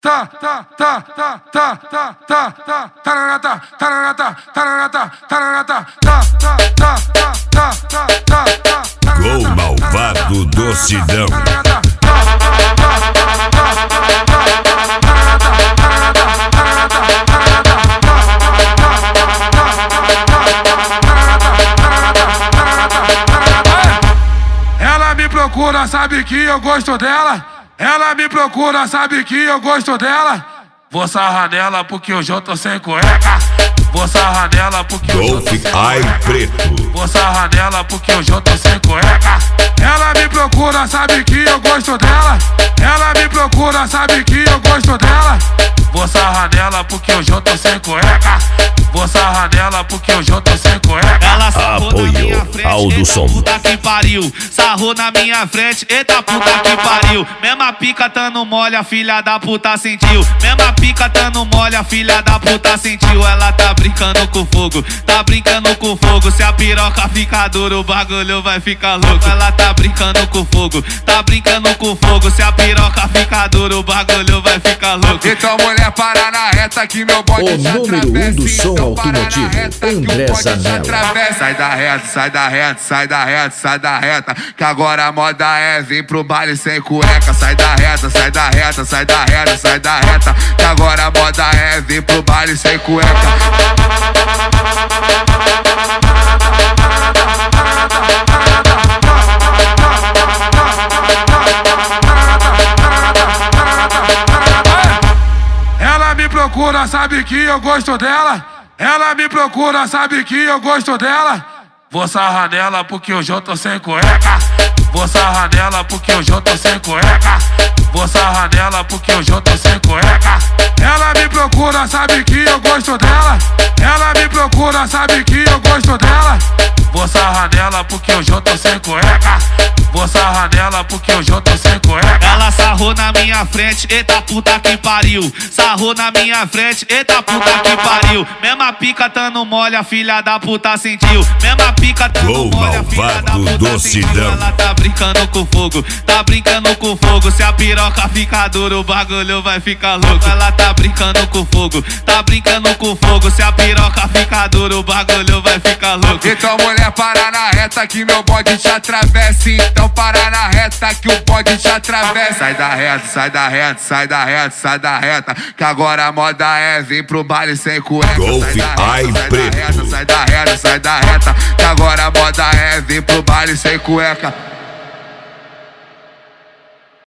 Gol malvado do Sidão. Ela me procura, sabe que eu gosto dela. Ela me procura, sabe que eu gosto dela. Vou sarrar nela porque hoje eu tô sem cueca. Vou sarrar nela porque hoje eu tô sem cueca. Preto. Vou sarrar nela porque hoje eu tô sem cueca. Ela me procura, sabe que eu gosto dela. Ela me procura, sabe que eu gosto dela. Vou sarrar nela porque hoje eu tô sem cueca. Vou sarrar nela porque hoje eu tô sem cueca. Ela sarrou na minha frente, Aldosson. eita puta que pariu. Sarrou na minha frente, eita puta que pariu. Mesma pica tando mole, a filha da puta sentiu. Mesma pica tando mole, a filha da puta sentiu. Ela tá brincando com fogo, tá brincando com fogo. Se a piroca ficar dura, o bagulho vai ficar louco. Ela tá brincando com fogo, tá brincando com fogo. Se a piroca ficar dura, o bagulho vai ficar louco. Então mulher, para na reta que meu bode O te número 1 do som Então automotivo, André Zanella. Sai da reta, sai da reta, sai da reta, sai da reta. Que agora a moda é vir pro baile sem cueca. Sai da reta, sai da reta, sai da reta, sai da reta. Que agora a moda é vir pro baile sem cueca. Ela me procura, sabe que eu gosto dela. Ela me procura, sabe que eu gosto dela. Vou sarrar nela porque hoje eu tô sem cueca. Vou sarrar nela porque hoje eu tô sem cueca. Vou sarrar nela porque hoje eu tô sem cueca. Ela me procura, sabe que eu gosto dela. Ela me procura, sabe que eu gosto dela. Vou sarrar nela porque hoje eu tô sem cueca. Vou sarrar nela porque hoje eu tô sem cueca. Ela sarrou na minha frente, eita puta que pariu. Sarrou na minha frente, eita puta que pariu. Mesma pica tando mole, a filha da puta sentiu. Mesma pica tando Gol mole, a filha da malvado puta do sentiu. Sidão. Ela tá brincando com fogo, tá brincando com fogo. Se a piroca ficar dura, o bagulho vai ficar louco. Ela tá brincando com fogo, tá brincando com fogo. Se a piroca ficar dura, o bagulho vai ficar louco. Então mulher, para na reta que meu bode te atravessa. Então para na reta que o bode te atravessa. Sai da reta, sai da reta, sai da reta, sai da reta. Que agora a moda é vir pro baile sem cueca. Golf Sai da reta, sai da reta, sai da reta. Que agora a moda é vir pro baile sem cueca.